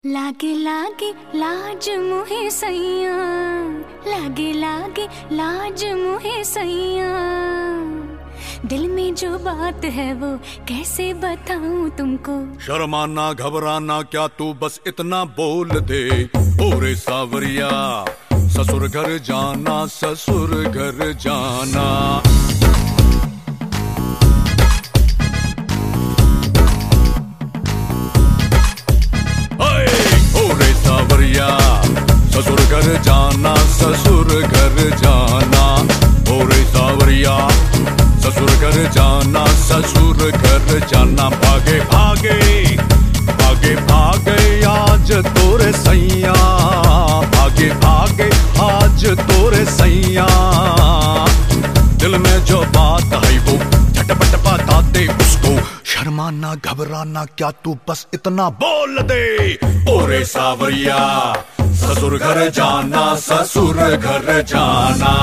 लागे लागे लाज मुहे सैया, लागे लागे लाज मुहे सैया। दिल में जो बात है वो कैसे बताऊं तुमको। शर्माना घबराना क्या, तू बस इतना बोल दे। ओरे सावरिया ससुर घर जाना, ससुर घर जाना। ओरे सावरिया ससुर घर जाना, ससुर घर जाना। ओरे सावरिया ससुर घर जाना, ससुर घर जाना। भागे भागे भागे भागे आज तोरे सैया, भागे भागे आज तोरे सैया। दिल में जो बात है वो झटपट बता दे उसको। शर्माना घबराना क्या, तू बस इतना बोल दे। ओरे सावरिया ससुर घर जाना, ससुर घर जाना।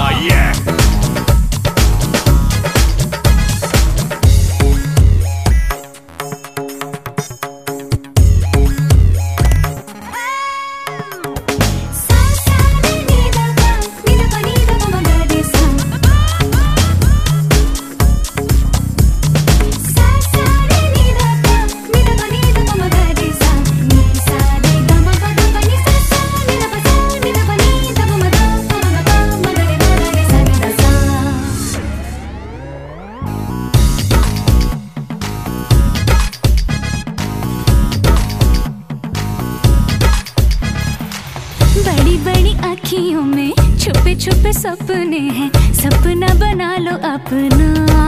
बड़ी बड़ी आँखियों में छुपे छुपे सपने हैं, सपना बना लो अपना,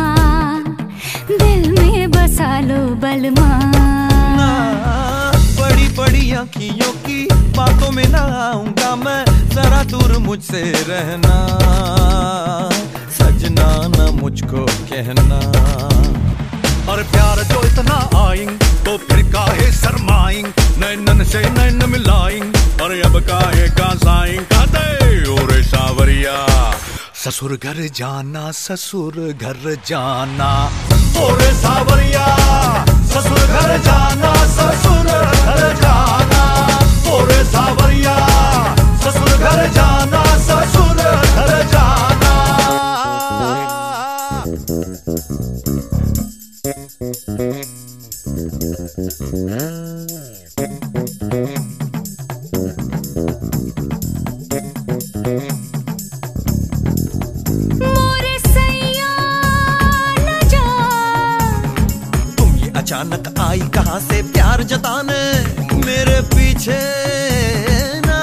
दिल में बसा लो बलमा। बड़ी बड़ी आँखियों की बातों में ना आऊंगा मैं, जरा दूर मुझसे रहना, सजना ना मुझको कहना। और प्यार जो इतना आएंग तो फिर काहे शर्माएंग, नैनन से नैन मिलाएंग और अब काहे का साएंग। कहते ओरे सावरिया ससुर घर जाना, ससुर घर जाना। ओरे सावरिया ससुर घर जाना, ससुर घर जाना। ओरे सावरिया ससुर घर जाना, ससुर घर जाना। मोरे सैया न जा, तुम ये अचानक आई कहाँ से प्यार जताने, मेरे पीछे ना।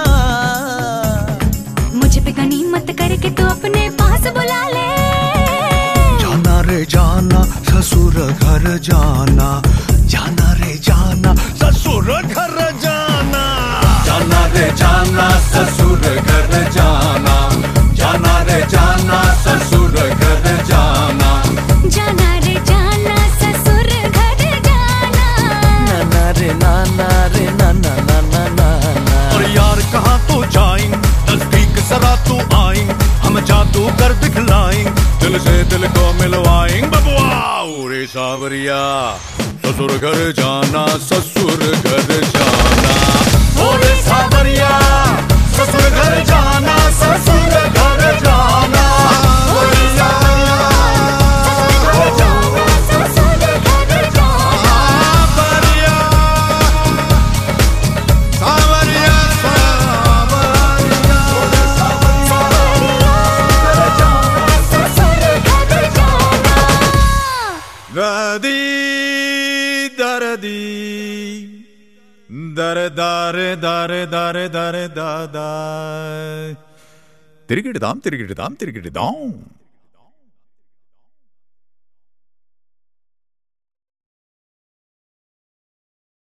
मुझे पे गनीमत करके तू अपने पास बुला ले। जाना रे जाना ससुर घर जाना, जाना रे जाना ससुर घर जाना। जाना रे जाना ससुर घर जाना, जाना रे जाना ससुर घर जाना। जाना रे जाना ससुर घर जाना। नाना रे नाना रे नाना नाना नाना। और यार कहाँ तो जाएं, नजदीक जरा तू आएं, हम जादू कर दिखलाएं, दिल से दिल को मिलवाएं। बबुआ ओरे सावरिया ससुर घर जाना, ससुर घर जाना। ओरे सावरिया ससुर घर जाना, ससुर घर जाना। ओरे सावरिया ससुर घर जाना, ससुर घर जाना। सावरिया सावरिया सावरिया। ओरे सावरिया ससुर घर जाना, ससुर घर जाना। दर्दी दर्दी दर दारे दारे दारे दारे दादा। तिरिगिड़ दाम तिरिगिड़ दाम तिरिगिड़ दाम।